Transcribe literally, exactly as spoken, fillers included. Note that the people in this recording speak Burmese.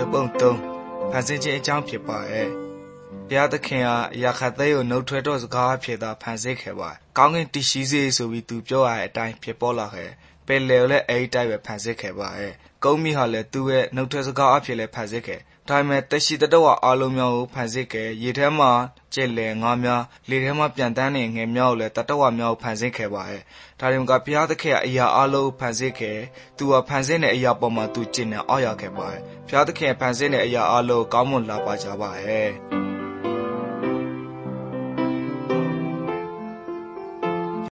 လူပုံတုံးဖန်ဆင်းခြင်းအကြောင်းဖြစ်ပါရဲ့ဘုရားသခင်ကရာခသက်ကိုနှုတ်ထွက်တော်စကားဖြစ်တာဖန်ဆင်းခဲ့ပါကောင်းကင်တရှိစေဆိုပြီးသူပြောရတဲ့အတိုင်းဖြစ်ပေါ်လာခဲ့ပယ်လေကိုလည်းအဲ့ဒီတိုင်းပဲဖန်ဆင်းခဲ့ပါရဲ့ကုန်းမီဟာလည်းသူ့ရဲ့နှုတ်ထွက်စကားအဖြစ်လည်းဖန်ဆင်းခဲ့ဒါပေမဲ့တရှိတတော်အားလုံးများကိုဖန်ဆင်းခဲ့ရေထဲမှာကျက်လေငါးများလေထဲမှာပြန်တန်းနေငယ်များကိုလည်းတတဝများကိုဖန်ဆင်းခဲ့ပါရဲ့ဒါရင်ကဘုရားသခင်ကအရာအလုံးဖန်ဆင်းခဲ့သူကဖန်ဆင်းတဲ့အရာပေါ်မှာသူကျင့်နေအောင်ရခဲ့ပါရဲ့ဘုရားသခင်ဖန်ဆင်းတဲ့အရာအလုံးကောင်းမွန်လာပါကြပါရဲ့